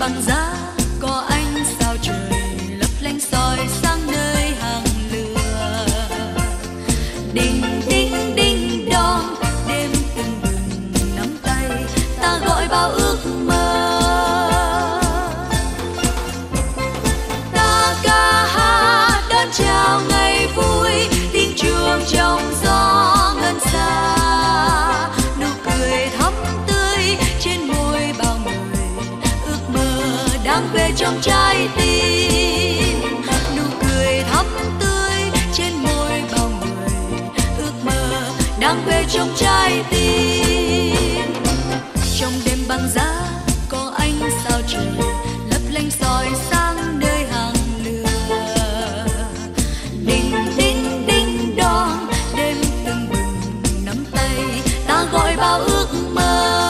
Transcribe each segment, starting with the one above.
bằng giá có ánh sao trời lấp lánh soi sáng nơi hàng lửa. Đinh đinh đinh đóm đêm tưng bừng nắm tay ta gọi bao ước mơ. Ta ca hát đón chào ngày vui tiếng chuông trong gió ngân xa. Nụ cười thắm tươi trên môi bao người ước mơ đang về trong trái tim. Nụ cười thắm tươi trên môi bao người ước mơ đang về trong trái tim. Trong đêm băng giá có ánh sao trời lấp lánh soi sáng nơi hàng lửa. Đinh đinh đinh đóm đêm tưng bừng nắm tay ta gọi bao ước mơ.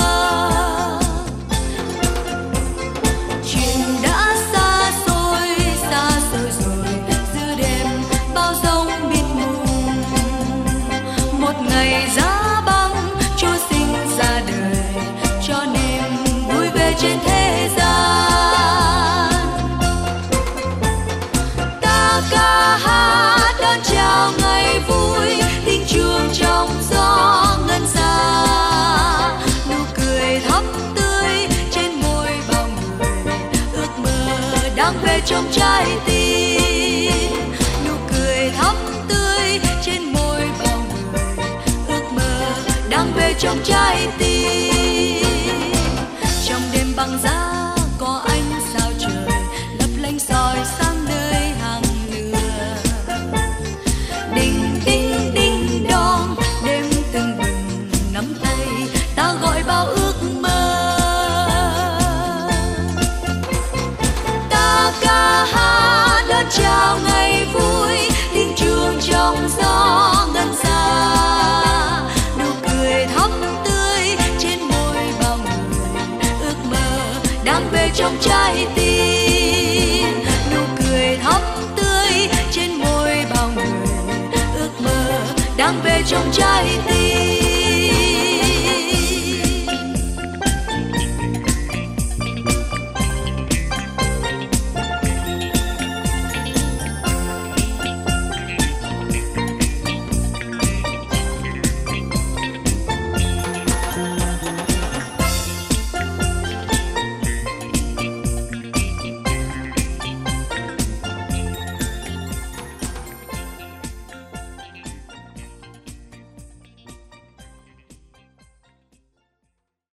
Chuyện đã xa xôi rồi giữa đêm bao giông mịt mù. Một ngày giá băng Chúa sinh ra đời cho niềm vui về trên thế gian. Ta ca hát đón chào ngày vui tiếng chuông trong gió ngân xa. Nụ cười thắm tươi trên môi bao người ước mơ đang về trong trái tim. Nụ cười thắm tươi trên môi bao người ước mơ đang về trong trái tim. Trong đêm băng giá có ánh sao trời lấp lánh soi sáng nơi hàng lửa. Đinh đinh đinh đóm đêm tưng bừng nắm tay ta gọi bao ước mơ. Ta ca hát đón chào ngày vui tiếng chuông trong gió ngân xa. Nụ cười thắm tươi trên môi bao người ước mơ đang về trong trái tim. Nụ cười thắm tươi trên môi bao người ước mơ đang về trong trái tim.